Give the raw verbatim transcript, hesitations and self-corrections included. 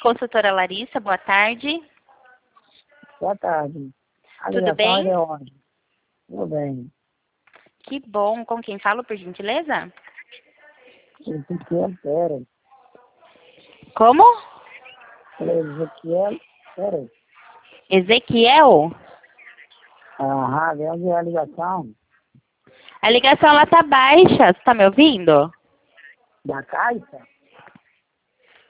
Consultora Larissa, boa tarde. Boa tarde. A Tudo ligação bem? é de onde? Tudo bem. Que bom. Com quem falo, por gentileza? Ezequiel Pérez. Como? Ezequiel Pérez. Ezequiel? Aham, de onde é a ligação? A ligação ela tá baixa. Você tá me ouvindo? Da Caixa?